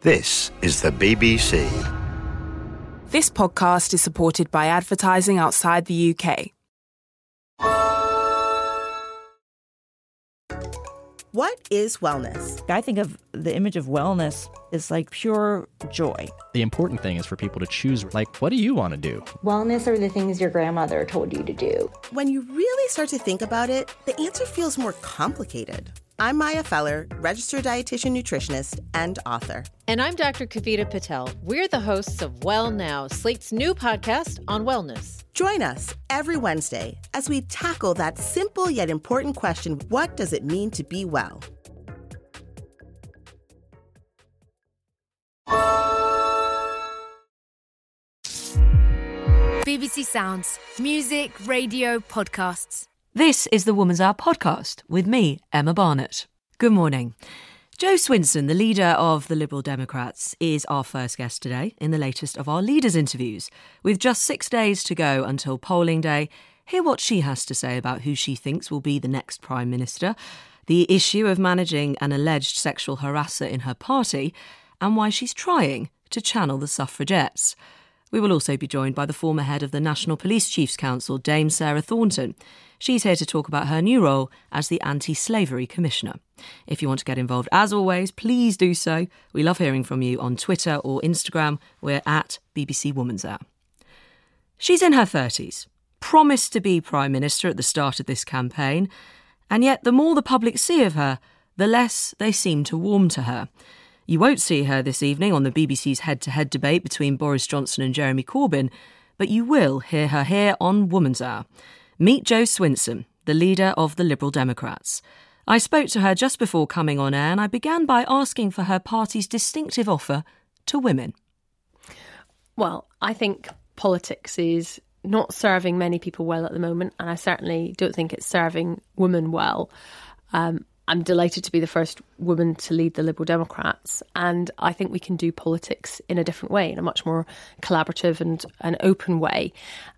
This is the BBC. This podcast is supported by advertising outside the UK. What is wellness? I think of the image of wellness as like pure joy. The important thing is for people to choose, like, what do you want to do? Wellness are the things your grandmother told you to do. When you really start to think about it, the answer feels more complicated. I'm Maya Feller, registered dietitian nutritionist and author. And I'm Dr. Kavita Patel. We're the hosts of Well Now, Slate's new podcast on wellness. Join us every Wednesday as we tackle that simple yet important question, what does it mean to be well? BBC Sounds. Music, radio, podcasts. This is the Woman's Hour podcast with me, Emma Barnett. Good morning. Jo Swinson, the leader of the Liberal Democrats, is our first guest today in the latest of our leaders' interviews. With just 6 days to go until polling day, hear what she has to say about who she thinks will be the next Prime Minister, the issue of managing an alleged sexual harasser in her party, and why she's trying to channel the suffragettes. We will also be joined by the former head of the National Police Chiefs Council, Dame Sarah Thornton. She's here to talk about her new role as the Anti-Slavery Commissioner. If you want to get involved, as always, please do so. We love hearing from you on Twitter or Instagram. We're at BBC Woman's Hour. She's in her 30s, promised to be Prime Minister at the start of this campaign, and yet the more the public see of her, the less they seem to warm to her. You won't see her this evening on the BBC's head-to-head debate between Boris Johnson and Jeremy Corbyn, but you will hear her here on Woman's Hour. Meet Jo Swinson, the leader of the Liberal Democrats. I spoke to her just before coming on air and I began by asking for her party's distinctive offer to women. Well, I think politics is not serving many people well at the moment, and I certainly don't think it's serving women well. I'm delighted to be the first woman to lead the Liberal Democrats, and I think we can do politics in a different way, in a much more collaborative and an open way.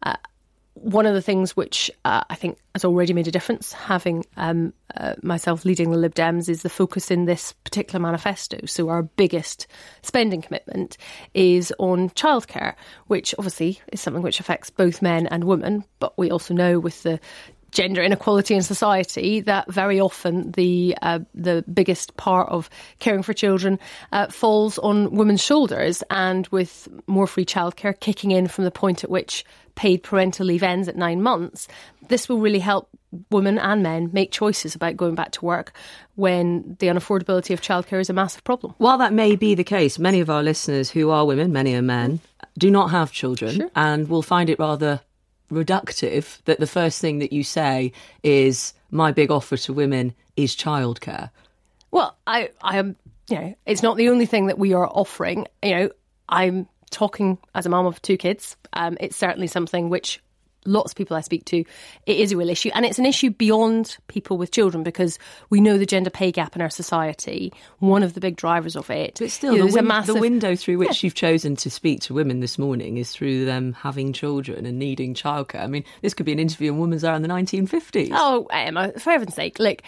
One of the things which I think has already made a difference, having myself leading the Lib Dems, is the focus in this particular manifesto. So our biggest spending commitment is on childcare, which obviously is something which affects both men and women. But we also know with the gender inequality in society that very often the biggest part of caring for children falls on women's shoulders, and with more free childcare kicking in from the point at which paid parental leave ends at 9 months, this will really help women and men make choices about going back to work when the unaffordability of childcare is a massive problem. While that may be the case, many of our listeners who are women, many are men, do not have children, sure, and will find it rather reductive that the first thing that you say is, my big offer to women is childcare. Well, I am, it's not the only thing that we are offering. I'm talking as a mum of 2 kids. It's certainly something which lots of people I speak to, it is a real issue. And it's an issue beyond people with children, because we know the gender pay gap in our society, one of the big drivers of it. But still, the window through which you've chosen to speak to women this morning is through them having children and needing childcare. I mean, this could be an interview on Women's Hour in the 1950s. Oh, Emma, for heaven's sake. Look,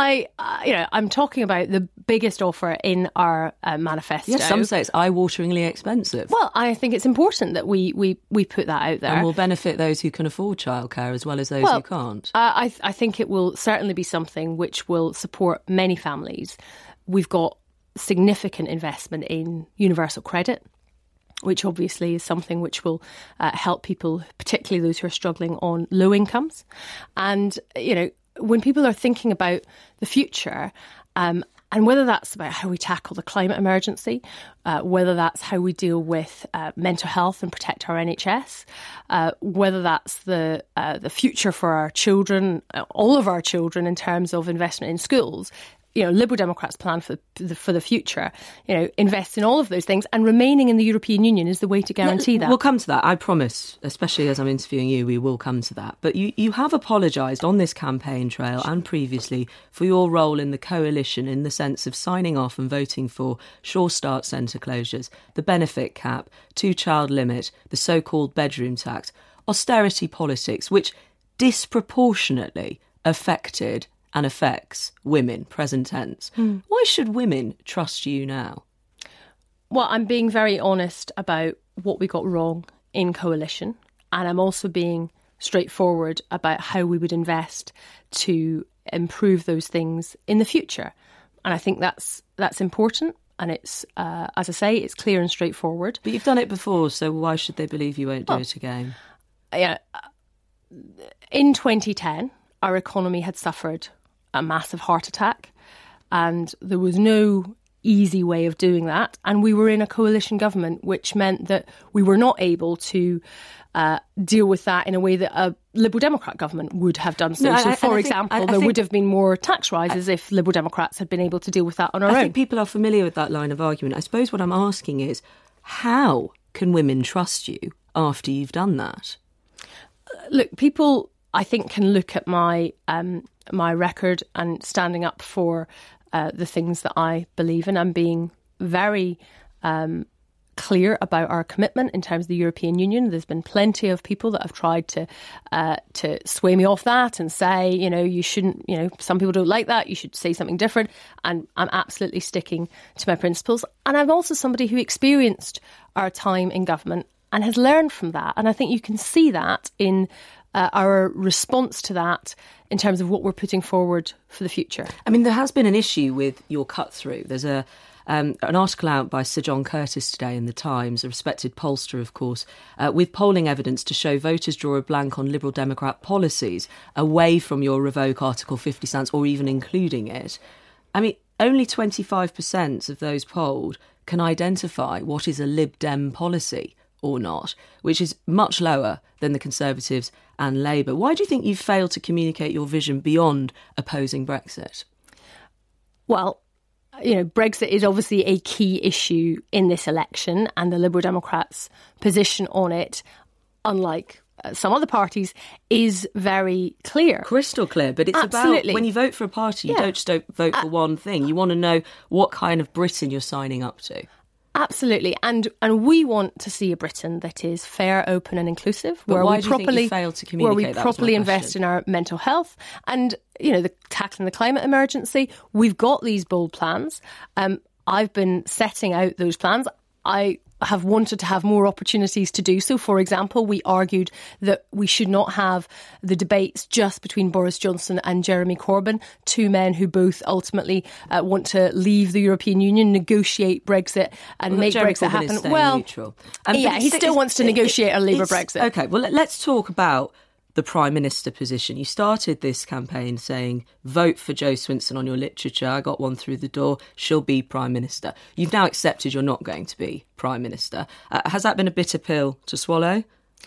I'm talking about the biggest offer in our manifesto. Yes, some say it's eye-wateringly expensive. Well, I think it's important that we put that out there. And will benefit those who can afford childcare as well as those who can't. I think it will certainly be something which will support many families. We've got significant investment in universal credit, which obviously is something which will help people, particularly those who are struggling on low incomes. And, when people are thinking about the future, and whether that's about how we tackle the climate emergency, whether that's how we deal with mental health and protect our NHS, whether that's the future for our children, all of our children in terms of investment in schools, Liberal Democrats' plan for the future, invest in all of those things, and remaining in the European Union is the way to guarantee that. We'll come to that, I promise, especially as I'm interviewing you, we will come to that. But you have apologised on this campaign trail and previously for your role in the coalition in the sense of signing off and voting for Sure Start centre closures, the benefit cap, 2-child limit, the so-called bedroom tax, austerity politics, which disproportionately affected and affects women, present tense. Why should women trust you now? Well, I'm being very honest about what we got wrong in coalition, and I'm also being straightforward about how we would invest to improve those things in the future. And I think that's important. And it's, as I say, it's clear and straightforward. But you've done it before, so why should they believe you won't do it again? Yeah, in 2010, our economy had suffered a massive heart attack, and there was no easy way of doing that. And we were in a coalition government, which meant that we were not able to deal with that in a way that a Liberal Democrat government would have done so. So, for example, there would have been more tax rises if Liberal Democrats had been able to deal with that on our own. I think people are familiar with that line of argument. I suppose what I'm asking is, how can women trust you after you've done that? Look, people, I think, can look at my my record and standing up for the things that I believe in. I'm being very clear about our commitment in terms of the European Union. There's been plenty of people that have tried to sway me off that and say, you shouldn't, some people don't like that, you should say something different. And I'm absolutely sticking to my principles. And I'm also somebody who experienced our time in government and has learned from that. And I think you can see that in our response to that in terms of what we're putting forward for the future. I mean, there has been an issue with your cut-through. There's an article out by Sir John Curtis today in The Times, a respected pollster, of course, with polling evidence to show voters draw a blank on Liberal Democrat policies away from your revoke Article 50 stance or even including it. I mean, only 25% of those polled can identify what is a Lib Dem policy or not, which is much lower than the Conservatives and Labour. Why do you think you've failed to communicate your vision beyond opposing Brexit? Well, Brexit is obviously a key issue in this election, and the Liberal Democrats' position on it, unlike some other parties, is very clear. Crystal clear, but it's Absolutely. About when you vote for a party, you don't just vote for one thing. You want to know what kind of Britain you're signing up to. Absolutely, and we want to see a Britain that is fair, open and inclusive, where we properly invest in our mental health and, tackling the climate emergency. We've got these bold plans. I've been setting out those plans. I have wanted to have more opportunities to do so. For example, we argued that we should not have the debates just between Boris Johnson and Jeremy Corbyn, two men who both ultimately want to leave the European Union, negotiate Brexit and make Jeremy Brexit Corbyn happen. Neutral. He still wants to negotiate a Labour Brexit. OK, well, let's talk about the Prime Minister position. You started this campaign saying, vote for Jo Swinson on your literature. I got one through the door. She'll be Prime Minister. You've now accepted you're not going to be Prime Minister. Has that been a bitter pill to swallow?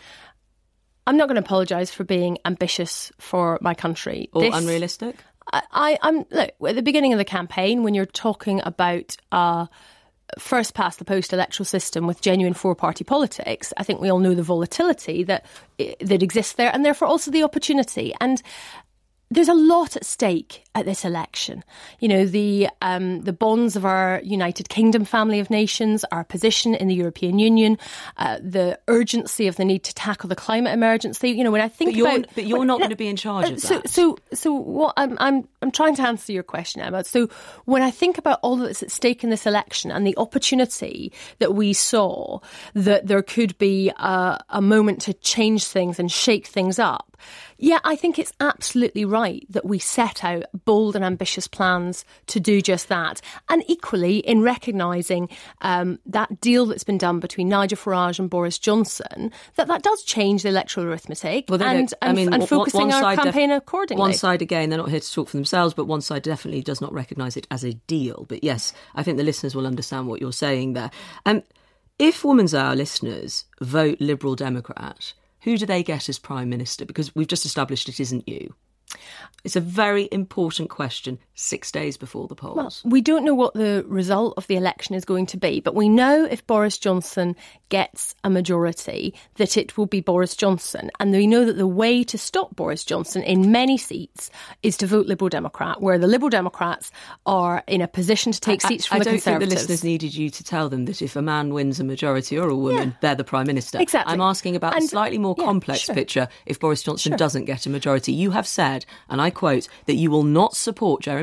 I'm not going to apologise for being ambitious for my country. Or unrealistic? I'm look, at the beginning of the campaign, when you're talking about first past the post electoral system with genuine four-party politics, I think we all know the volatility that exists there, and therefore also the opportunity. And there's a lot at stake at this election. The bonds of our United Kingdom family of nations, our position in the European Union, the urgency of the need to tackle the climate emergency. When I think but you're not going to be in charge of that. So what I'm trying to answer your question, Emma. So when I think about all that's at stake in this election and the opportunity that we saw that there could be a moment to change things and shake things up. Yeah, I think it's absolutely right that we set out bold and ambitious plans to do just that. And equally, in recognising that deal that's been done between Nigel Farage and Boris Johnson, that does change the electoral arithmetic and focusing our campaign accordingly. One side, again, they're not here to talk for themselves, but one side definitely does not recognise it as a deal. But yes, I think the listeners will understand what you're saying there. If Woman's Hour listeners vote Liberal Democrat, who do they get as Prime Minister? Because we've just established it isn't you. It's a very important question 6 days before the polls. Well, we don't know what the result of the election is going to be, but we know if Boris Johnson gets a majority that it will be Boris Johnson. And we know that the way to stop Boris Johnson in many seats is to vote Liberal Democrat, where the Liberal Democrats are in a position to take seats from the Conservatives. I don't think the listeners needed you to tell them that if a man wins a majority or a woman, they're the Prime Minister. Exactly. I'm asking about a slightly more complex picture if Boris Johnson doesn't get a majority. You have said, and I quote, that you will not support Jeremy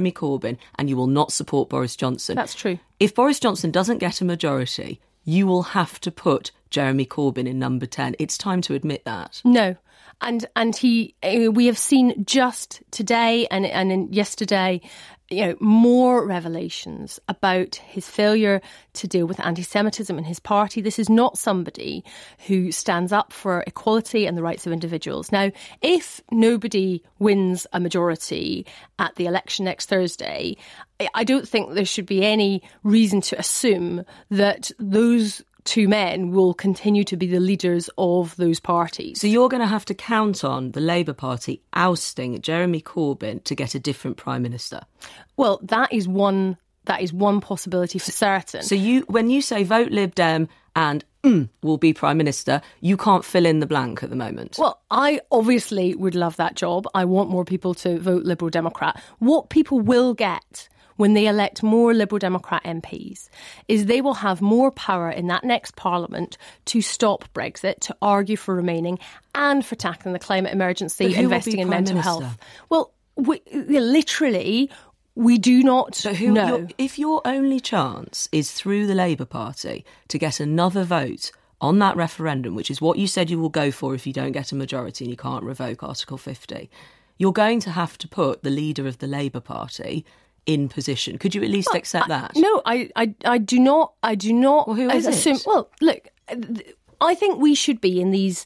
Jeremy Corbyn and you will not support Boris Johnson. That's true. If Boris Johnson doesn't get a majority, you will have to put Jeremy Corbyn in number 10. It's time to admit that. No. And we have seen just today and yesterday, more revelations about his failure to deal with anti-Semitism in his party. This is not somebody who stands up for equality and the rights of individuals. Now, if nobody wins a majority at the election next Thursday, I don't think there should be any reason to assume that those two men will continue to be the leaders of those parties. So you're going to have to count on the Labour Party ousting Jeremy Corbyn to get a different Prime Minister. Well, that is one possibility for certain. So when you say vote Lib Dem and will be Prime Minister, you can't fill in the blank at the moment. Well, I obviously would love that job. I want more people to vote Liberal Democrat. What people will get when they elect more Liberal Democrat MPs is they will have more power in that next Parliament to stop Brexit, to argue for remaining and for tackling the climate emergency, investing in mental health. Well, we do not know. If your only chance is through the Labour Party to get another vote on that referendum, which is what you said you will go for if you don't get a majority and you can't revoke Article 50, you're going to have to put the leader of the Labour Party in position. Could you at least accept that? No, I do not. Well, who is it? Well, look, I think we should be in these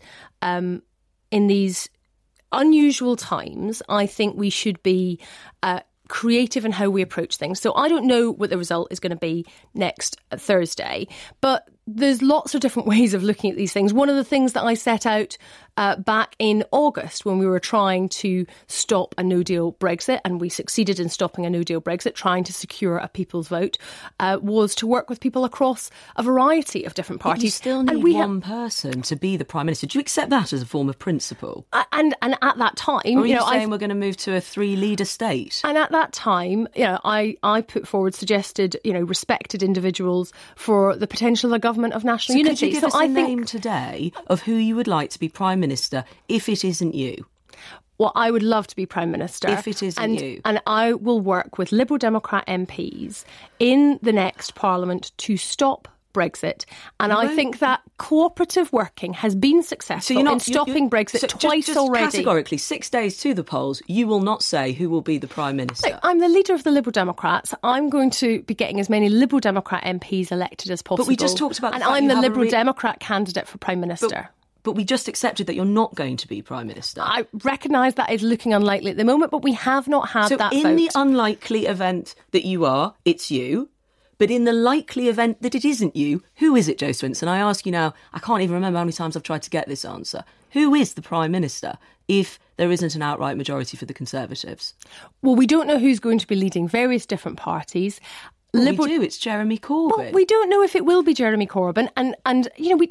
unusual times. I think we should be creative in how we approach things. So I don't know what the result is going to be next Thursday, but there's lots of different ways of looking at these things. One of the things that I set out back in August when we were trying to stop a no-deal Brexit, and we succeeded in stopping a no-deal Brexit, trying to secure a people's vote, was to work with people across a variety of different parties. But you still need one person to be the Prime Minister. Do you accept that as a form of principle? And at that time... Or are you saying we're going to move to a 3-leader state? And at that time, I put forward, suggested, respected individuals for the potential of a government of national unity. Could you give us a name today of who you would like to be Prime Minister if it isn't you? Well, I would love to be Prime Minister. If it isn't you. And I will work with Liberal Democrat MPs in the next Parliament to stop Brexit. And I think that cooperative working has been successful in stopping Brexit twice already. Categorically, 6 days to the polls, you will not say who will be the Prime Minister. Look, I'm the leader of the Liberal Democrats. I'm going to be getting as many Liberal Democrat MPs elected as possible. But we just talked about and I'm the Liberal Democrat candidate for Prime Minister. But we just accepted that you're not going to be Prime Minister. I recognise that is looking unlikely at the moment, but we have not had that vote. So in the unlikely event that you are, it's you. But in the likely event that it isn't you, who is it, Jo Swinson? I ask you now, I can't even remember how many times I've tried to get this answer. Who is the Prime Minister if there isn't an outright majority for the Conservatives? Well, we don't know who's going to be leading various different parties. We do, it's Jeremy Corbyn. Well, we don't know if it will be Jeremy Corbyn. And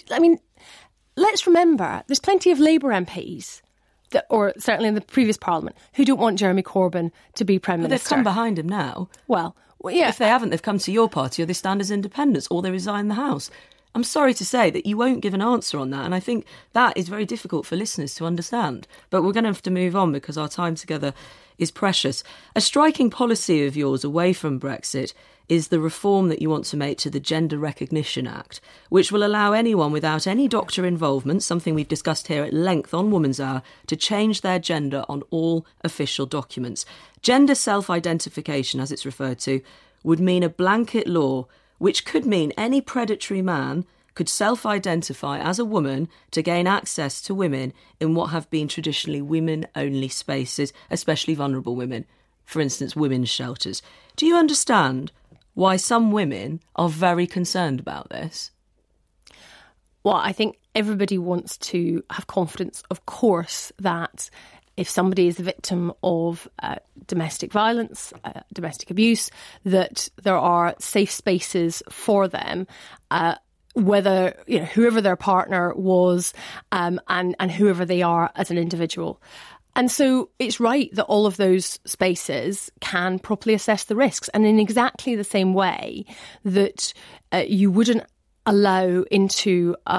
let's remember, there's plenty of Labour MPs, or certainly in the previous Parliament, who don't want Jeremy Corbyn to be Prime Minister. But they've come behind him now. Well, yeah. If they haven't, they've come to your party, or they stand as independents, or they resign the House. I'm sorry to say that you won't give an answer on that, and I think that is very difficult for listeners to understand. But we're going to have to move on because our time together is precious. A striking policy of yours away from Brexit is the reform that you want to make to the Gender Recognition Act, which will allow anyone without any doctor involvement, something we've discussed here at length on Woman's Hour, to change their gender on all official documents. Gender self-identification, as it's referred to, would mean a blanket law which could mean any predatory man could self-identify as a woman to gain access to women in what have been traditionally women-only spaces, especially vulnerable women, for instance, women's shelters. Do you understand why some women are very concerned about this? Well, I think everybody wants to have confidence, of course, that if somebody is the victim of domestic violence, domestic abuse, that there are safe spaces for them, whether, whoever their partner was, and whoever they are as an individual. And so it's right that all of those spaces can properly assess the risks. And in exactly the same way that you wouldn't allow into a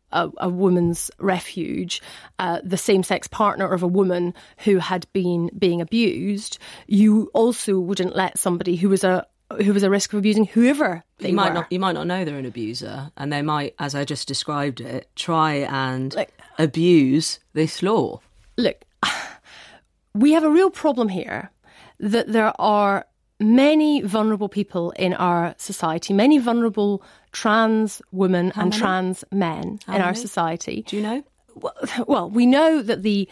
a woman's refuge, the same-sex partner of a woman who had been being abused, you also wouldn't let somebody who was a risk of abusing whoever they were. You might not know they're an abuser, and they might, as I just described it, try and abuse this law. Look, we have a real problem here that there are many vulnerable people in our society, many vulnerable trans women and trans men in our society. Do you know? Well, we know that the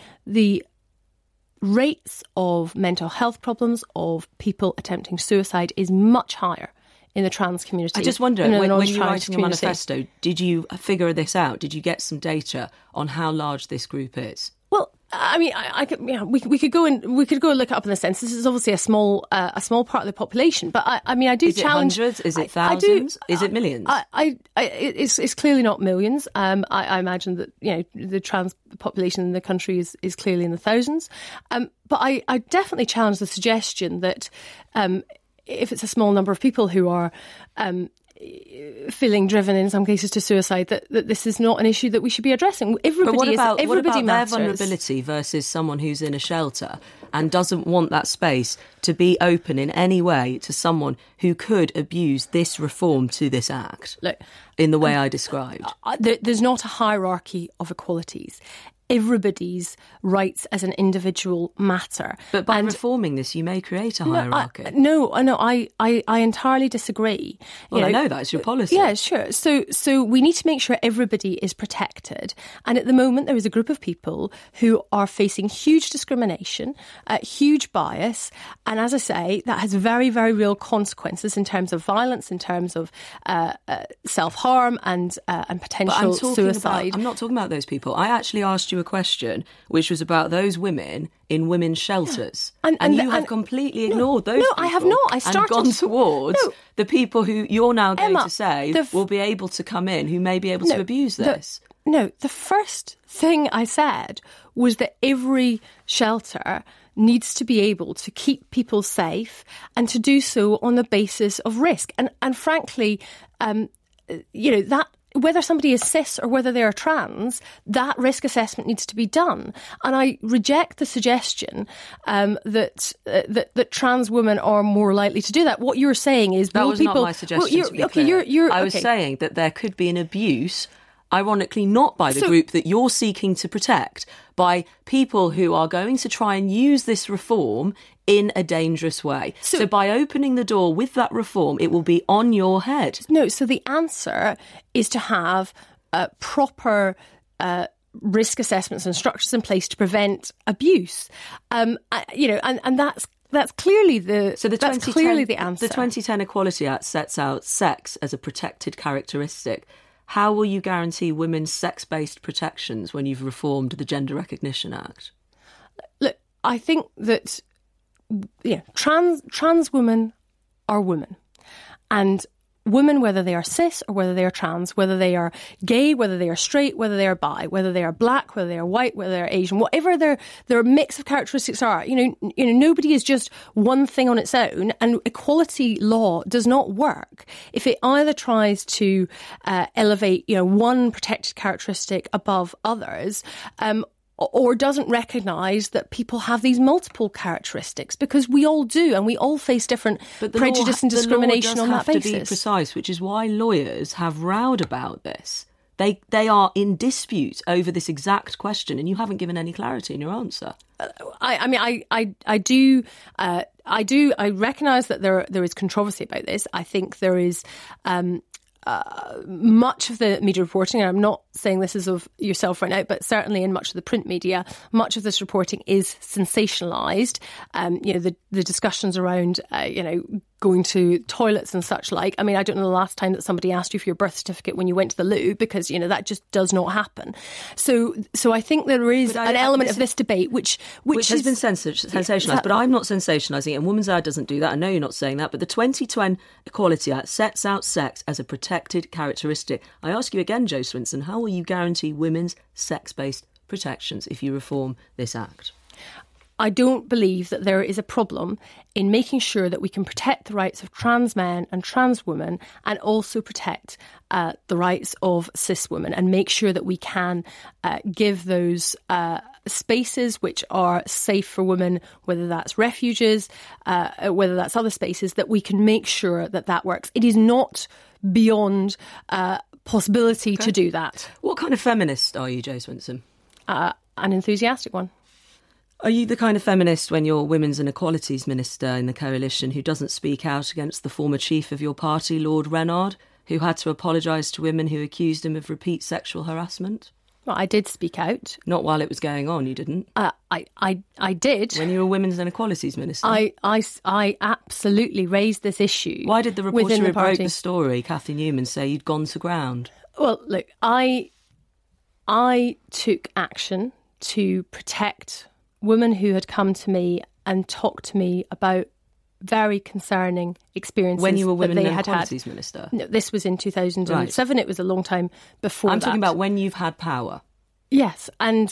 rates of mental health problems, of people attempting suicide, is much higher in the trans community. I just wonder, when you were writing your manifesto, did you figure this out? Did you get some data on how large this group is? Well, I mean, we could go and look it up in the census. This is obviously a small part of the population, but I do challenge. Is it hundreds? Is it thousands? Is it millions? It's clearly not millions. I imagine that the trans population in the country is clearly in the thousands. But I definitely challenge the suggestion that if it's a small number of people who are feeling driven in some cases to suicide, that this is not an issue that we should be addressing. What about their vulnerability versus someone who's in a shelter and doesn't want that space to be open in any way to someone who could abuse this reform to this act? Look, in the way I described. There's not a hierarchy of equalities. Everybody's rights as an individual matter. But by reforming this, you may create a hierarchy. I entirely disagree. I know that's your policy. Yeah, sure. So we need to make sure everybody is protected. And at the moment, there is a group of people who are facing huge discrimination, huge bias. And as I say, that has very, very real consequences in terms of violence, in terms of self-harm and potential suicide. I'm not talking about those people. I actually asked you a question which was about those women in women's shelters, and you have completely ignored those people. I have not. I started and gone towards the people who you're now going to say will be able to come in, who may be able to abuse this. The first thing I said was that every shelter needs to be able to keep people safe and to do so on the basis of risk. And frankly, that whether somebody is cis or whether they are trans, that risk assessment needs to be done. And I reject the suggestion that trans women are more likely to do that. What you're saying is that was not my suggestion. To be clear. I was okay. saying that there could be an abuse, ironically not by the group that you're seeking to protect, by people who are going to try and use this reform in a dangerous way. So by opening the door with that reform, it will be on your head. No, so the answer is to have proper risk assessments and structures in place to prevent abuse. And that's clearly the answer. The 2010 Equality Act sets out sex as a protected characteristic. How will you guarantee women's sex-based protections when you've reformed the Gender Recognition Act? Look, I think that trans women are women. And women, whether they are cis or whether they are trans, whether they are gay, whether they are straight, whether they are bi, whether they are black, whether they are white, whether they are Asian, whatever their mix of characteristics are, nobody is just one thing on its own, and equality law does not work if it either tries to elevate, one protected characteristic above others, or doesn't recognise that people have these multiple characteristics, because we all do, and we all face different prejudice and discrimination on that basis. The law does have to be precise, which is why lawyers have rowed about this. They are in dispute over this exact question, and you haven't given any clarity in your answer. I recognise that there is controversy about this. I think there is much of the media reporting, and I'm not saying this is of yourself right now, but certainly in much of the print media, much of this reporting is sensationalised. The discussions around, going to toilets and such like. I mean, I don't know the last time that somebody asked you for your birth certificate when you went to the loo, because, that just does not happen. So I think there is an element of this debate which has been sensationalised, but I'm not sensationalising it, and Women's Hour doesn't do that. I know you're not saying that, but the 2010 Equality Act sets out sex as a protected characteristic. I ask you again, Jo Swinson, how will you guarantee women's sex-based protections if you reform this act? I don't believe that there is a problem in making sure that we can protect the rights of trans men and trans women, and also protect the rights of cis women, and make sure that we can give those spaces which are safe for women, whether that's refuges, whether that's other spaces, that we can make sure that that works. It is not beyond possibility to do that. What kind of feminist are you, Jo Swinson? An enthusiastic one. Are you the kind of feminist, when you're Women's and Equalities Minister in the coalition, who doesn't speak out against the former chief of your party, Lord Renard, who had to apologise to women who accused him of repeat sexual harassment? Well, I did speak out. Not while it was going on, you didn't? I did. When you were Women's and Equalities Minister? I absolutely raised this issue. Why did the reporter who broke the story, Cathy Newman, say you'd gone to ground? Well, look, I took action to protect women who had come to me and talked to me about very concerning experiences. When you were Women and had Equalities Minister? No, this was in 2007. Right. It was a long time before I'm talking about when you've had power. Yes, and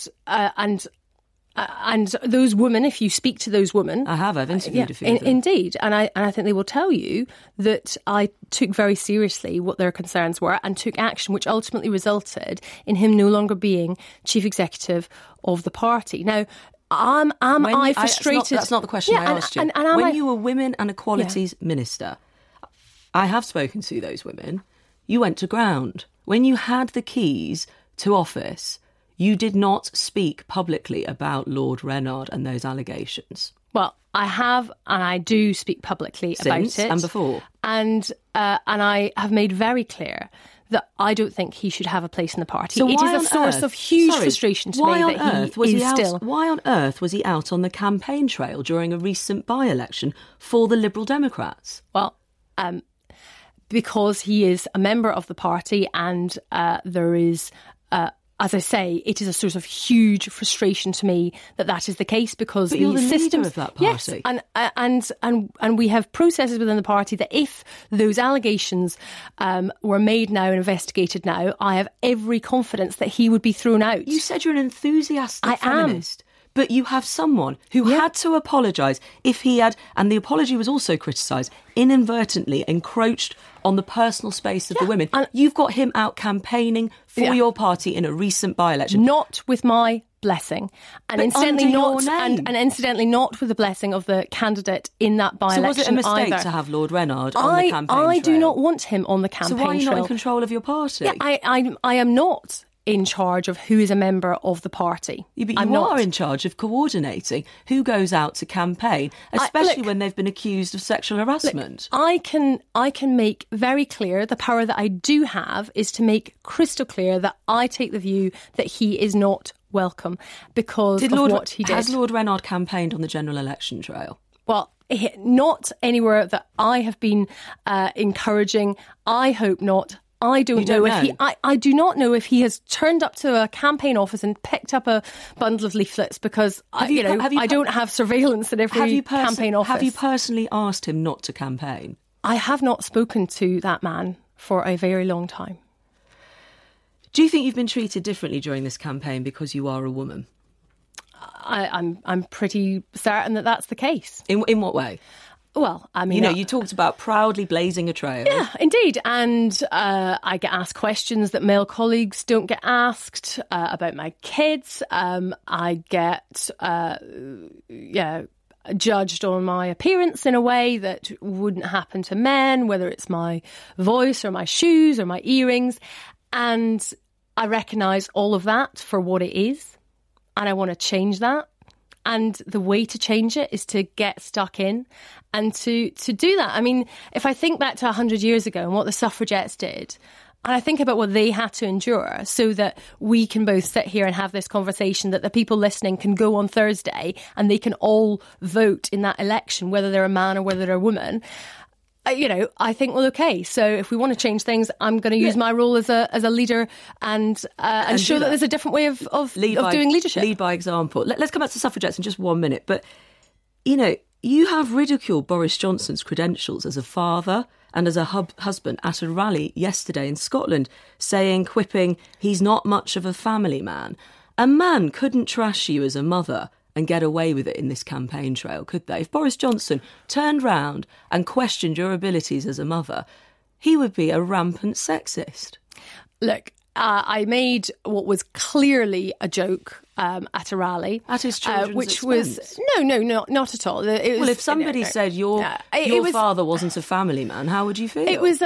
those women, if you speak to those women... I've interviewed a few of them. Indeed, and I think they will tell you that I took very seriously what their concerns were and took action, which ultimately resulted in him no longer being chief executive of the party. Now, am I frustrated? That's not the question I asked you. When you were Women and Equalities Minister, I have spoken to those women. You went to ground. When you had the keys to office, you did not speak publicly about Lord Renard and those allegations. Well, I have, and I do speak publicly about it. And before. And I have made very clear that I don't think he should have a place in the party. So it is a source of huge frustration to me that he is still... Why on earth was he out on the campaign trail during a recent by-election for the Liberal Democrats? Well, because he is a member of the party, and there is... as I say, it is a source of huge frustration to me that is the case, because but you're the systems leader of that party. Yes, and we have processes within the party that if those allegations were made now and investigated now, I have every confidence that he would be thrown out. You said you're an enthusiastic feminist. But you have someone who had to apologise if he had, and the apology was also criticised, inadvertently encroached on the personal space of the women. And you've got him out campaigning for your party in a recent by-election. Not with my blessing. And incidentally not with the blessing of the candidate in that by-election. So was it a mistake to have Lord Renard on the campaign trail? I do not want him on the campaign trail. So why are you not in control of your party? Yeah, I am not in charge of who is a member of the party. Yeah, but you are in charge of coordinating who goes out to campaign, especially when they've been accused of sexual harassment. Look, I can make very clear, the power that I do have is to make crystal clear that I take the view that he is not welcome because of what he did. Has Lord Renard campaigned on the general election trail? Well, not anywhere that I have been encouraging. I hope not. I do not know if he has turned up to a campaign office and picked up a bundle of leaflets, because I don't have surveillance at every campaign office. Have you personally asked him not to campaign? I have not spoken to that man for a very long time. Do you think you've been treated differently during this campaign because you are a woman? I'm pretty certain that that's the case. In what way? Well, I mean... you talked about proudly blazing a trail. Yeah, indeed. And I get asked questions that male colleagues don't get asked about my kids. I get, judged on my appearance in a way that wouldn't happen to men, whether it's my voice or my shoes or my earrings. And I recognise all of that for what it is. And I want to change that. And the way to change it is to get stuck in and to do that. I mean, if I think back to 100 years ago and what the suffragettes did, and I think about what they had to endure so that we can both sit here and have this conversation, that the people listening can go on Thursday and they can all vote in that election, whether they're a man or whether they're a woman. I think, well, okay, so if we want to change things, I'm going to use my role as a leader and show that there's a different way of doing leadership. Lead by example. Let's come back to suffragettes in just 1 minute. But, you have ridiculed Boris Johnson's credentials as a father and as a husband at a rally yesterday in Scotland, quipping, he's not much of a family man. A man couldn't trash you as a mother and get away with it in this campaign trail, could they? If Boris Johnson turned round and questioned your abilities as a mother, he would be a rampant sexist. Look, I made what was clearly a joke at a rally. At his children's which expense? was... No, not at all. It was, well, if somebody said your father wasn't a family man, how would you feel? It was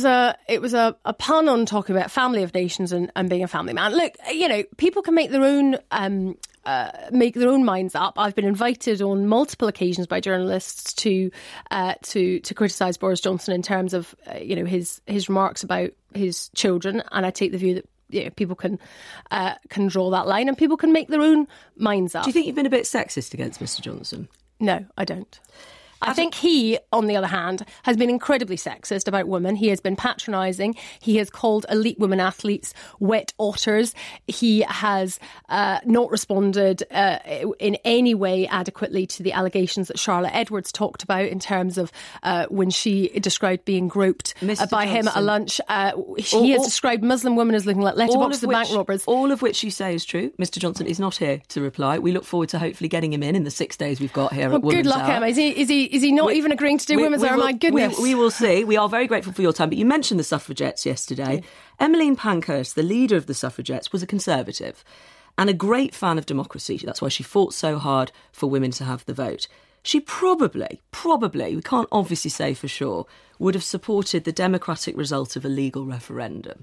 a pun on talking about family of nations and being a family man. Look, people can make their own... make their own minds up. I've been invited on multiple occasions by journalists to criticise Boris Johnson in terms of his remarks about his children, and I take the view that people can draw that line and people can make their own minds up. Do you think you've been a bit sexist against Mr. Johnson? No, I don't. I think he, on the other hand, has been incredibly sexist about women. He has been patronising. He has called elite women athletes wet otters. He has not responded in any way adequately to the allegations that Charlotte Edwards talked about in terms of when she described being groped by him at a lunch. He has described Muslim women as looking like letterboxes of bank robbers. All of which you say is true. Mr. Johnson is not here to reply. We look forward to hopefully getting him in the 6 days we've got here at Women's Hour. Good luck, Emma. Is he not even agreeing to do Women's Hour? My goodness. We will see. We are very grateful for your time. But you mentioned the suffragettes yesterday. Emmeline Pankhurst, the leader of the suffragettes, was a Conservative and a great fan of democracy. That's why she fought so hard for women to have the vote. She probably, we can't obviously say for sure, would have supported the democratic result of a legal referendum.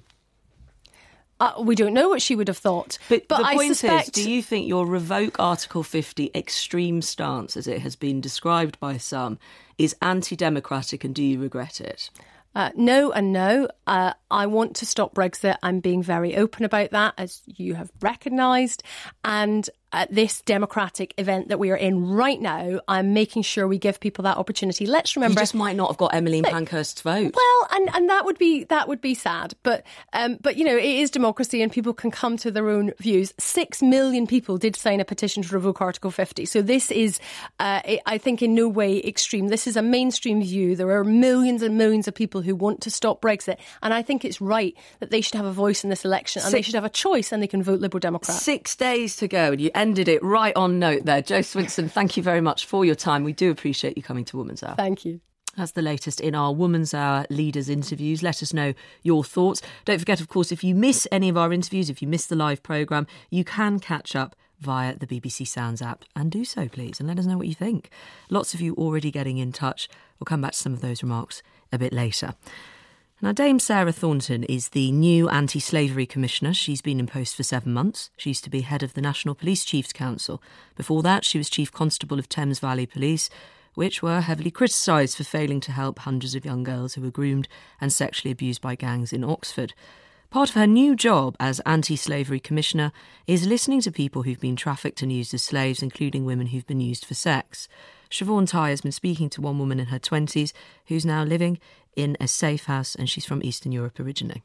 We don't know what she would have thought. But the point is, do you think your revoke Article 50 extreme stance, as it has been described by some, is anti-democratic, and do you regret it? No and no. I want to stop Brexit. I'm being very open about that, as you have recognised. And at this democratic event that we are in right now, I'm making sure we give people that opportunity. Let's remember, you just might not have got Emmeline Pankhurst's vote. Well, and that would be sad. But it is democracy, and people can come to their own views. 6 million people did sign a petition to revoke Article 50. So this is, I think, in no way extreme. This is a mainstream view. There are millions and millions of people who want to stop Brexit, and I think it's right that they should have a voice in this election, and they should have a choice, and they can vote Liberal Democrat. 6 days to go, and you ended it right on note there. Jo Swinson, thank you very much for your time. We do appreciate you coming to Woman's Hour. Thank you. That's the latest in our Woman's Hour leaders interviews. Let us know your thoughts. Don't forget, of course, if you miss any of our interviews, if you miss the live programme, you can catch up via the BBC Sounds app, and do so, please, and let us know what you think. Lots of you already getting in touch. We'll come back to some of those remarks a bit later. Now, Dame Sarah Thornton is the new Anti-Slavery Commissioner. She's been in post for 7 months. She used to be head of the National Police Chiefs Council. Before that, she was Chief Constable of Thames Valley Police, which were heavily criticised for failing to help hundreds of young girls who were groomed and sexually abused by gangs in Oxford. Part of her new job as Anti-Slavery Commissioner is listening to people who've been trafficked and used as slaves, including women who've been used for sex. Siobhan Tighe has been speaking to one woman in her 20s who's now living in a safe house, and she's from Eastern Europe originally.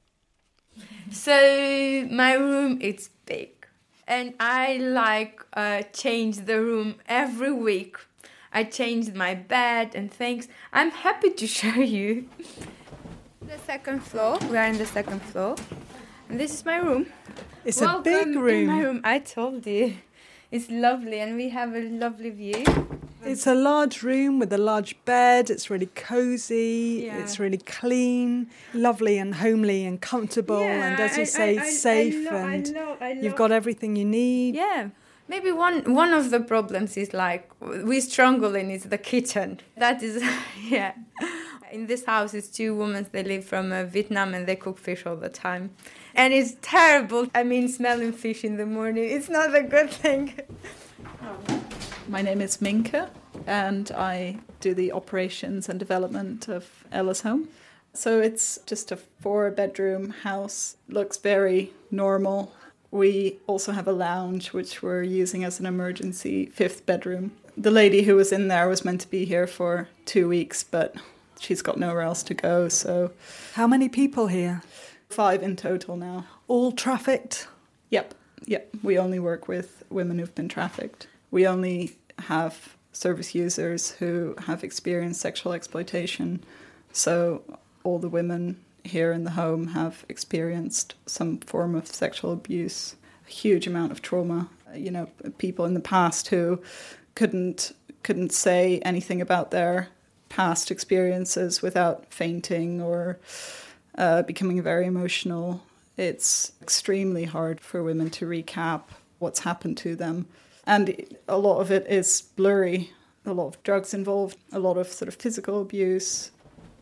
So my room is big, and I change the room every week. I change my bed and things. I'm happy to show you the second floor. We are in the second floor, and this is my room. It's Welcome a big room. In my room. I told you. It's lovely, and we have a lovely view. It's a large room with a large bed. It's really cosy. Yeah. It's really clean, lovely and homely and comfortable. Yeah, and as you say, safe. I know. You've got everything you need. Yeah. Maybe one of the problems is we struggle in is the kitchen. That is, yeah. In this house, it's 2 women. They live from Vietnam, and they cook fish all the time. And it's terrible. I mean, smelling fish in the morning, it's not a good thing. My name is Minke, and I do the operations and development of Ella's Home. So it's just a 4-bedroom house. Looks very normal. We also have a lounge, which we're using as an emergency 5th bedroom. The lady who was in there was meant to be here for 2 weeks, but she's got nowhere else to go. So, how many people here? 5 in total now. All trafficked? Yep. We only work with women who've been trafficked. We only have service users who have experienced sexual exploitation. So all the women here in the home have experienced some form of sexual abuse. A huge amount of trauma. people in the past who couldn't say anything about their past experiences without fainting or becoming very emotional. It's extremely hard for women to recap what's happened to them. And a lot of it is blurry. A lot of drugs involved, a lot of sort of physical abuse.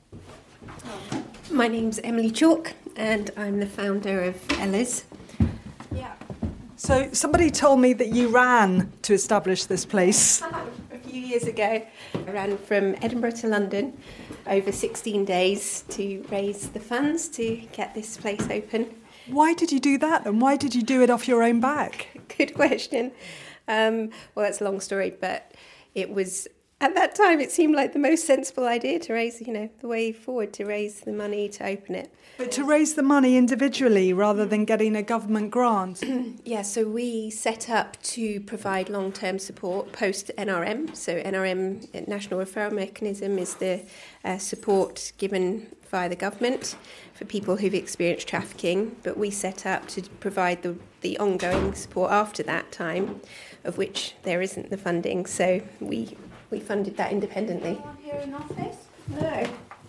My name's Emily Chalk, and I'm the founder of Ella's. Yeah. So somebody told me that you ran to establish this place. A few years ago, I ran from Edinburgh to London over 16 days to raise the funds to get this place open. Why did you do that, and why did you do it off your own back? Good question. Well, that's a long story, but it was, at that time, it seemed like the most sensible idea to raise, the way forward, to raise the money to open it. But to raise the money individually rather than getting a government grant? Yeah, so we set up to provide long-term support post-NRM. So NRM, National Referral Mechanism, is the support given via the government for people who've experienced trafficking. But we set up to provide the ongoing support after that time, of which there isn't the funding. So we funded that independently. Anyone here in office? No.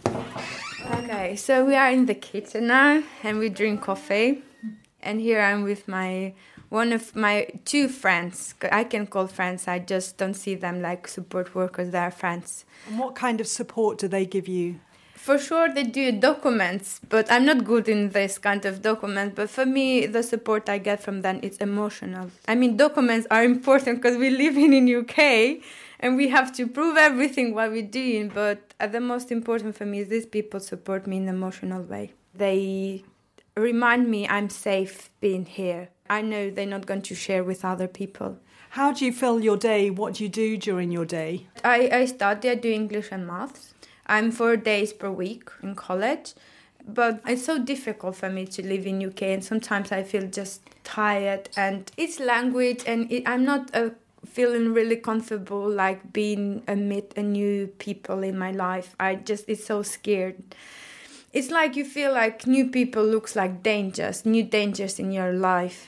Okay, so we are in the kitchen now and we drink coffee. And here I'm with one of my two friends. I can call friends, I just don't see them like support workers, they are friends. And what kind of support do they give you? For sure they do documents, but I'm not good in this kind of document. But for me, the support I get from them is emotional. I mean, documents are important because we live in UK and we have to prove everything what we're doing. But the most important for me is these people support me in an emotional way. They remind me I'm safe being here. I know they're not going to share with other people. How do you fill your day? What do you do during your day? I study, I do English and maths. I'm 4 days per week in college, but it's so difficult for me to live in UK and sometimes I feel just tired and it's language and I'm not feeling really comfortable like being amid a new people in my life. It's so scared. It's like you feel like new people looks like new dangers in your life.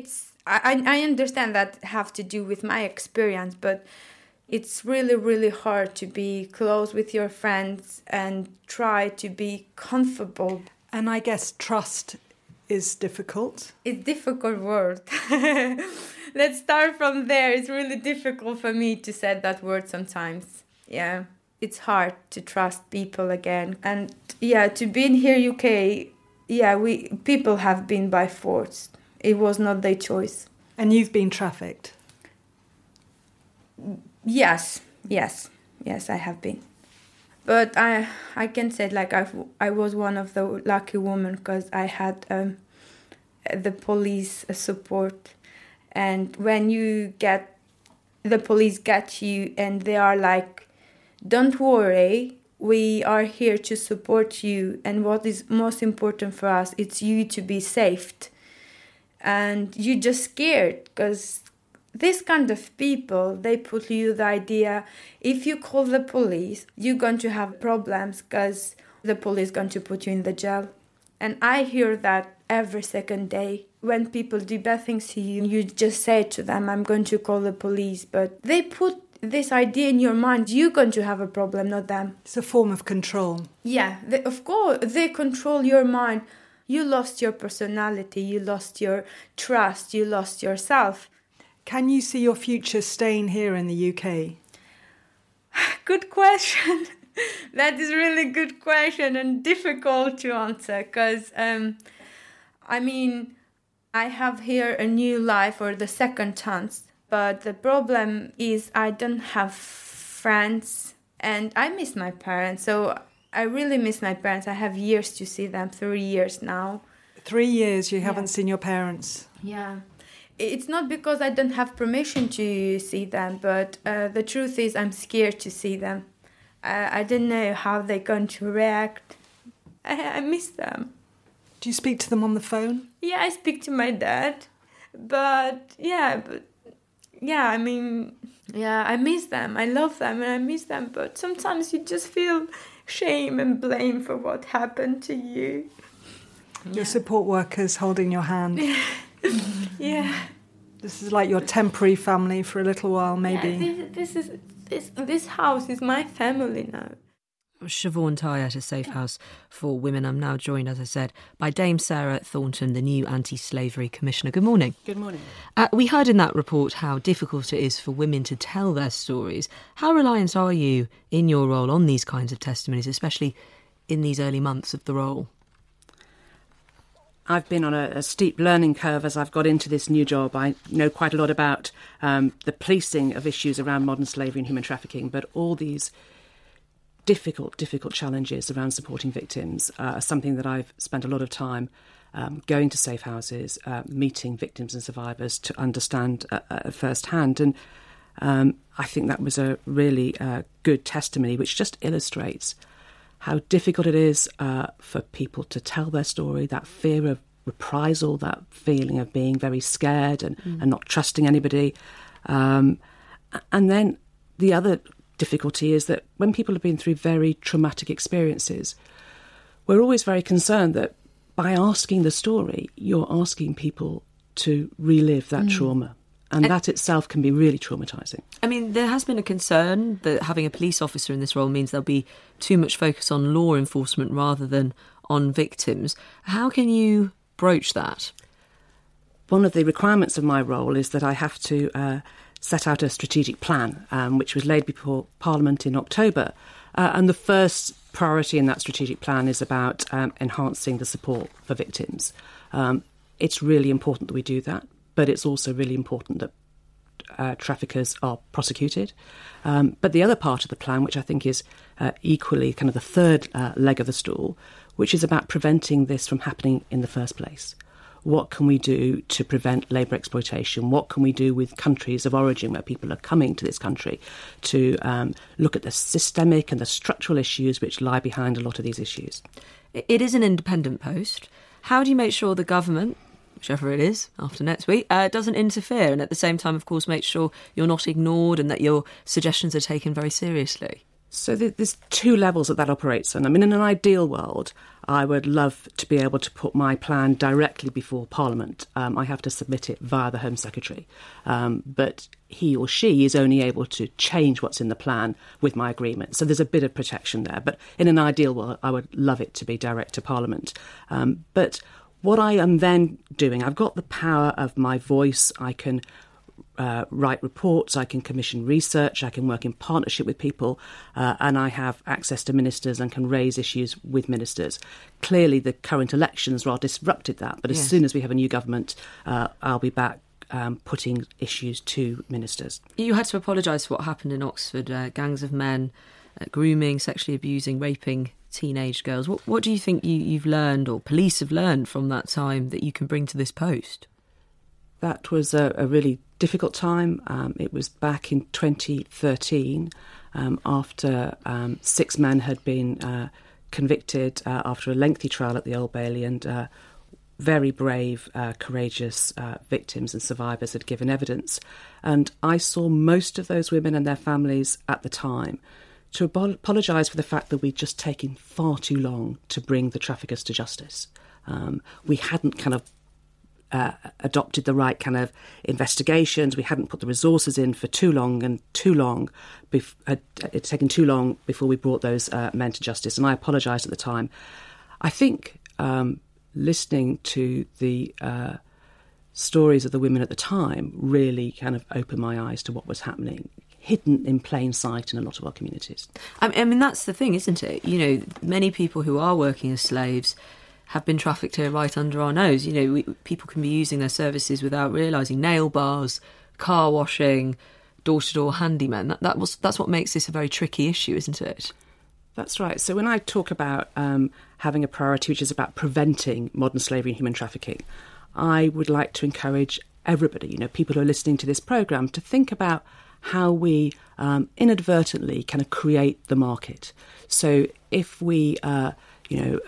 I understand that have to do with my experience, but it's really, really hard to be close with your friends and try to be comfortable. And I guess trust is difficult. It's a difficult word. Let's start from there. It's really difficult for me to say that word sometimes. Yeah, it's hard to trust people again. And yeah, to be in here UK, people have been by force. It was not their choice. And you've been trafficked? Yes, I have been. But I can say like I was one of the lucky women because I had the police support. And when the police get you and they are like, don't worry, we are here to support you. And what is most important for us, it's you to be saved. And you're just scared because this kind of people, they put you the idea, if you call the police, you're going to have problems because the police is going to put you in the jail. And I hear that every second day. When people do bad things to you, you just say to them, I'm going to call the police. But they put this idea in your mind, you're going to have a problem, not them. It's a form of control. Yeah, of course, they control your mind. You lost your personality, you lost your trust, you lost yourself. Can you see your future staying here in the UK? Good question. That is really good question and difficult to answer because, I have here a new life or the second chance. But the problem is I don't have friends and I miss my parents. So I really miss my parents. I have years to see them, 3 years now. 3 years you haven't seen your parents? Yeah. It's not because I don't have permission to see them, but the truth is I'm scared to see them. I don't know how they're going to react. I miss them. Do you speak to them on the phone? Yeah, I speak to my dad. I miss them. I love them and I miss them. But sometimes you just feel shame and blame for what happened to you. Your support workers holding your hand. Yeah. This is like your temporary family for a little while, maybe. Yeah, this house is my family now. Siobhan Ty at A Safe House for Women. I'm now joined, as I said, by Dame Sarah Thornton, the new Anti-Slavery Commissioner. Good morning. Good morning. We heard in that report how difficult it is for women to tell their stories. How reliant are you in your role on these kinds of testimonies, especially in these early months of the role? I've been on a steep learning curve as I've got into this new job. I know quite a lot about the policing of issues around modern slavery and human trafficking, but all these difficult challenges around supporting victims are something that I've spent a lot of time going to safe houses, meeting victims and survivors to understand firsthand. And I think that was a really good testimony, which just illustrates how difficult it is for people to tell their story, that fear of reprisal, that feeling of being very scared and not trusting anybody. And then the other difficulty is that when people have been through very traumatic experiences, we're always very concerned that by asking the story, you're asking people to relive that trauma. And that itself can be really traumatising. I mean, there has been a concern that having a police officer in this role means there'll be too much focus on law enforcement rather than on victims. How can you broach that? One of the requirements of my role is that I have to set out a strategic plan, which was laid before Parliament in October. And the first priority in that strategic plan is about enhancing the support for victims. It's really important that we do that, but it's also really important that traffickers are prosecuted. But the other part of the plan, which I think is equally kind of the third leg of the stool, which is about preventing this from happening in the first place. What can we do to prevent labour exploitation? What can we do with countries of origin where people are coming to this country to look at the systemic and the structural issues which lie behind a lot of these issues? It is an independent post. How do you make sure the government, whichever it is after next week, doesn't interfere and at the same time, of course, make sure you're not ignored and that your suggestions are taken very seriously? So there's two levels that operates on. I mean, in an ideal world, I would love to be able to put my plan directly before Parliament. I have to submit it via the Home Secretary. But he or she is only able to change what's in the plan with my agreement. So there's a bit of protection there. But in an ideal world, I would love it to be direct to Parliament. But what I am then doing, I've got the power of my voice. I can write reports, I can commission research, I can work in partnership with people, and I have access to ministers and can raise issues with ministers. Clearly, the current elections rather disrupted that, but as soon as we have a new government, I'll be back putting issues to ministers. You had to apologise for what happened in Oxford, gangs of men grooming, sexually abusing, raping teenage girls. What do you think you've learned, or police have learned from that time, that you can bring to this post? That was a really difficult time. It was back in 2013 after 6 men had been convicted after a lengthy trial at the Old Bailey, and very brave, courageous victims and survivors had given evidence. And I saw most of those women and their families at the time to apologise for the fact that we'd just taken far too long to bring the traffickers to justice. We hadn't kind of adopted the right kind of investigations. We hadn't put the resources in for too long, and it's taken too long before we brought those men to justice. And I apologised at the time. I think listening to the stories of the women at the time really kind of opened my eyes to what was happening, hidden in plain sight in a lot of our communities. I mean, that's the thing, isn't it? You know, many people who are working as slaves have been trafficked here right under our nose. You know, people can be using their services without realising. Nail bars, car washing, door-to-door handymen. That's what makes this a very tricky issue, isn't it? That's right. So when I talk about having a priority which is about preventing modern slavery and human trafficking, I would like to encourage everybody, you know, people who are listening to this programme, to think about how we inadvertently kind of create the market. So if we are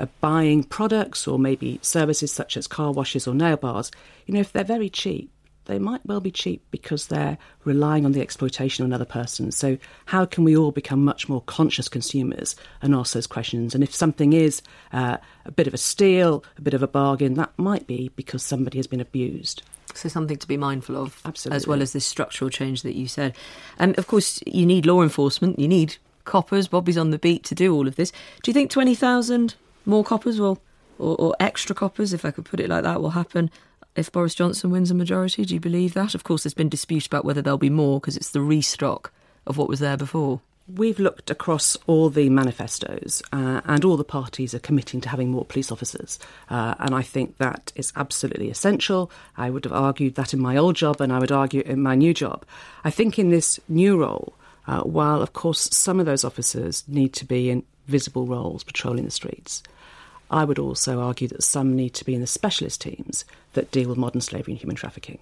buying products or maybe services such as car washes or nail bars, you know, if they're very cheap, they might well be cheap because they're relying on the exploitation of another person. So how can we all become much more conscious consumers and ask those questions? And if something is a bit of a steal, a bit of a bargain, that might be because somebody has been abused. So something to be mindful of, absolutely, as well as this structural change that you said. And of course, you need law enforcement, you need coppers. Bobby's on the beat to do all of this. Do you think 20,000 more coppers or extra coppers, if I could put it like that, will happen if Boris Johnson wins a majority? Do you believe that? Of course, there's been dispute about whether there'll be more because it's the restock of what was there before. We've looked across all the manifestos and all the parties are committing to having more police officers. And I think that is absolutely essential. I would have argued that in my old job and I would argue in my new job. I think in this new role, while of course some of those officers need to be in visible roles patrolling the streets, I would also argue that some need to be in the specialist teams that deal with modern slavery and human trafficking.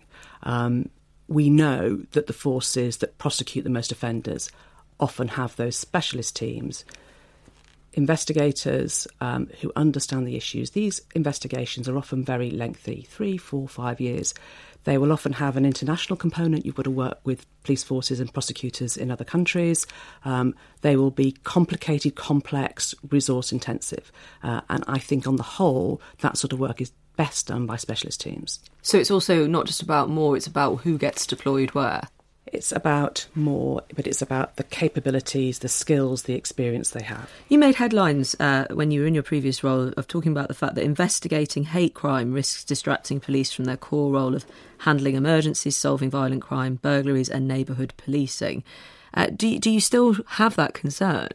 We know that the forces that prosecute the most offenders often have those specialist teams, investigators who understand the issues. These investigations are often very lengthy, 3, 4, 5 years. They will often have an international component. You've got to work with police forces and prosecutors in other countries. They will be complicated, complex, resource intensive. And I think on the whole, that sort of work is best done by specialist teams. So it's also not just about more, it's about who gets deployed where. It's about more, but it's about the capabilities, the skills, the experience they have. You made headlines when you were in your previous role of talking about the fact that investigating hate crime risks distracting police from their core role of handling emergencies, solving violent crime, burglaries and neighbourhood policing. Do you still have that concern?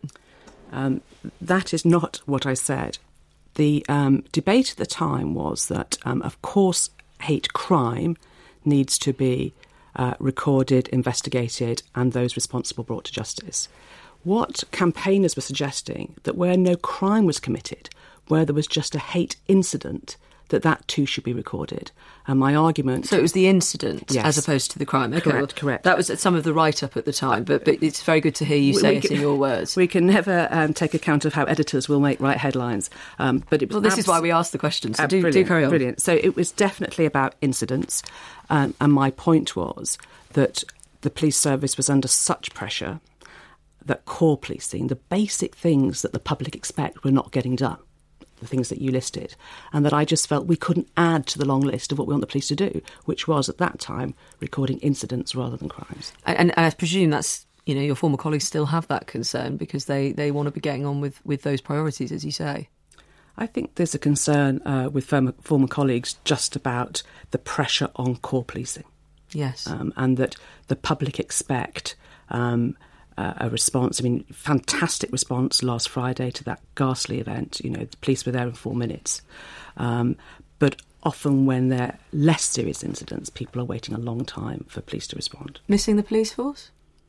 That is not what I said. The debate at the time was that, of course, hate crime needs to be recorded, investigated, and those responsible brought to justice. What campaigners were suggesting, that where no crime was committed, where there was just a hate incident, that too should be recorded. And my argument... So it was the incident, yes, as opposed to the crime. Okay, correct. That was some of the write-up at the time, but it's very good to hear you say it in your words. We can never take account of how editors will write headlines. But it was this is why we ask the questions, so do carry on. Brilliant. So it was definitely about incidents, and my point was that the police service was under such pressure that core policing, the basic things that the public expect, were not getting done. The things that you listed, and that I just felt we couldn't add to the long list of what we want the police to do, which was at that time recording incidents rather than crimes. And I presume that's, your former colleagues still have that concern because they want to be getting on with those priorities, as you say. I think there's a concern with former colleagues just about the pressure on core policing. Yes. And that the public expect a response. I mean, fantastic response last Friday to that ghastly event. The police were there in 4 minutes. But often when they're less serious incidents, people are waiting a long time for police to respond. Missing the police force?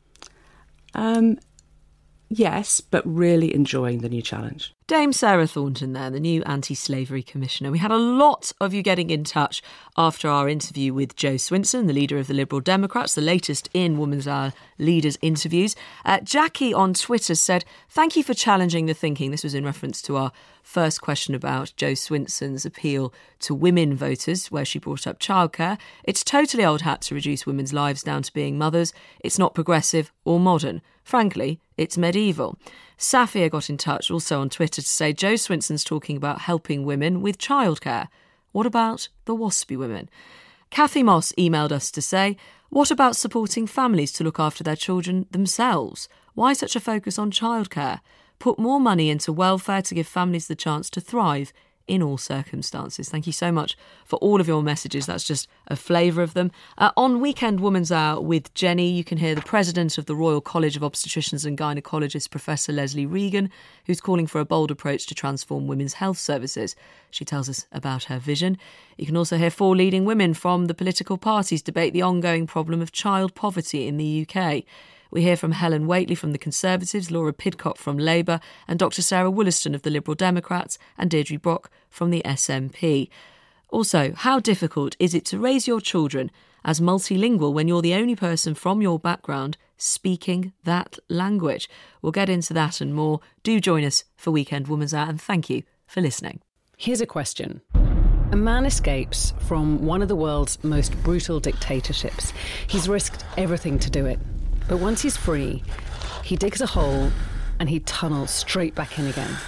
Yes, but really enjoying the new challenge. Dame Sarah Thornton there, the new Anti-Slavery Commissioner. We had a lot of you getting in touch after our interview with Jo Swinson, the leader of the Liberal Democrats, the latest in Women's Hour Leaders interviews. Jackie on Twitter said, "Thank you for challenging the thinking." This was in reference to our first question about Jo Swinson's appeal to women voters, where she brought up childcare. It's totally old hat to reduce women's lives down to being mothers. It's not progressive or modern. Frankly, it's medieval. Safia got in touch also on Twitter to say Jo Swinson's talking about helping women with childcare. What about the waspy women? Kathy Moss emailed us to say, what about supporting families to look after their children themselves? Why such a focus on childcare? Put more money into welfare to give families the chance to thrive in all circumstances. Thank you so much for all of your messages. That's just a flavour of them. On Weekend Woman's Hour with Jenny, you can hear the president of the Royal College of Obstetricians and Gynaecologists, Professor Leslie Regan, who's calling for a bold approach to transform women's health services. She tells us about her vision. You can also hear 4 leading women from the political parties debate the ongoing problem of child poverty in the UK. We hear from Helen Whately from the Conservatives, Laura Pidcock from Labour, and Dr Sarah Wollaston of the Liberal Democrats, and Deirdre Brock from the SNP. Also, how difficult is it to raise your children as multilingual when you're the only person from your background speaking that language? We'll get into that and more. Do join us for Weekend Woman's Hour, and thank you for listening. Here's a question. A man escapes from one of the world's most brutal dictatorships. He's risked everything to do it. But once he's free, he digs a hole and he tunnels straight back in again.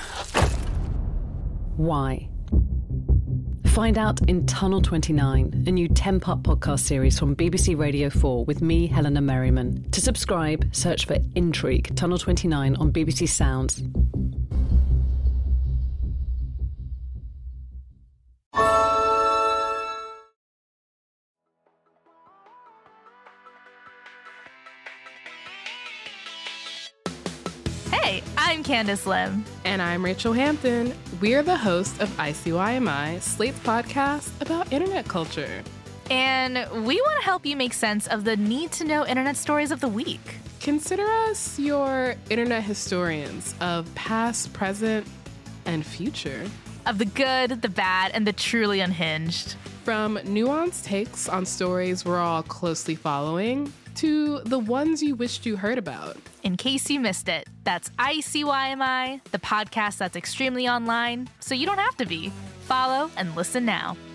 Why? Find out in Tunnel 29, a new 10-part podcast series from BBC Radio 4 with me, Helena Merriman. To subscribe, search for Intrigue, Tunnel 29 on BBC Sounds. Hey, I'm Candice Lim. And I'm Rachel Hampton. We're the hosts of ICYMI, Slate's podcast about internet culture. And we want to help you make sense of the need-to-know internet stories of the week. Consider us your internet historians of past, present, and future. Of the good, the bad, and the truly unhinged. From nuanced takes on stories we're all closely following to the ones you wished you heard about. In case you missed it, that's ICYMI, the podcast that's extremely online, so you don't have to be. Follow and listen now.